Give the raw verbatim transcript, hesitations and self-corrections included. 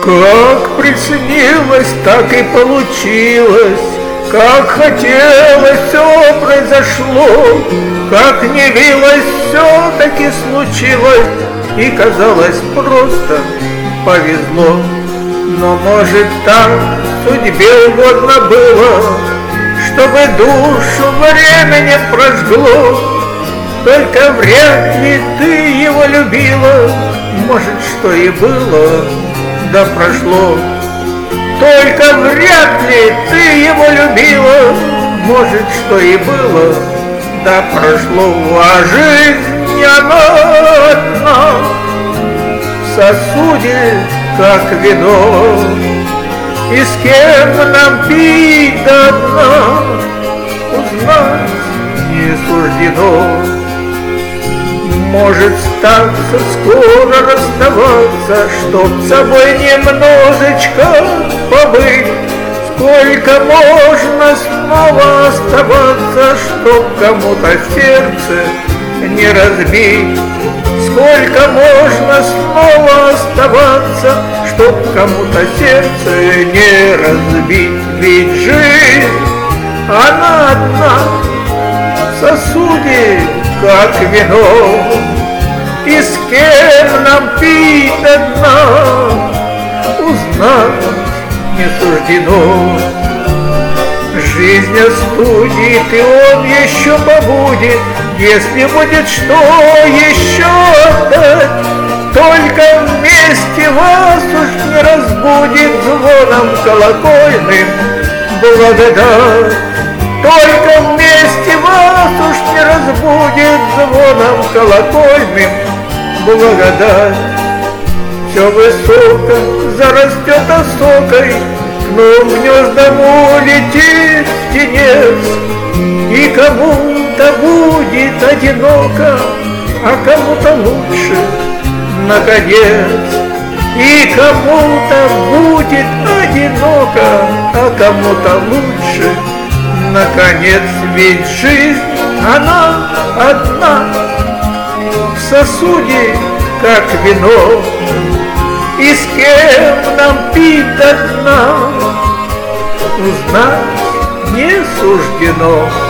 Как приснилось, так и получилось, как хотелось, все произошло, как не билось, все-таки случилось, и казалось просто повезло. Но может так судьбе угодно было, чтобы душу временем прожгло. Только вряд ли ты его любила, может, что и было, да прошло. Только вряд ли ты его любила, может, что и было, да прошло. А жизнь она одна, в сосуде, как вино, и с кем нам пить до дна, узнать не суждено. Может статься скоро расставаться, чтоб с собой немножечко побыть. Сколько можно снова оставаться, чтоб кому-то сердце не разбить. Сколько можно снова оставаться, чтоб кому-то сердце не разбить. Ведь жизнь, она одна, в сосуде, как вино, и с кем нам пить до дна, узнать не суждено. Жизнь остудит, и он еще побудет, если будет что еще отдать. Только вместе вас уж не разбудит звоном колокольным благодать. Только вместе вас уж не разбудит звоном колокольным благодать. Все высоко зарастет осокой, к новым гнездам улетит птенец. И кому-то будет одиноко, а кому-то лучше, наконец. И кому-то будет одиноко, а кому-то лучше, наконец. Ведь жизнь, она одна, в сосуде, как вино, и с кем нам пить до дна, узнать не суждено.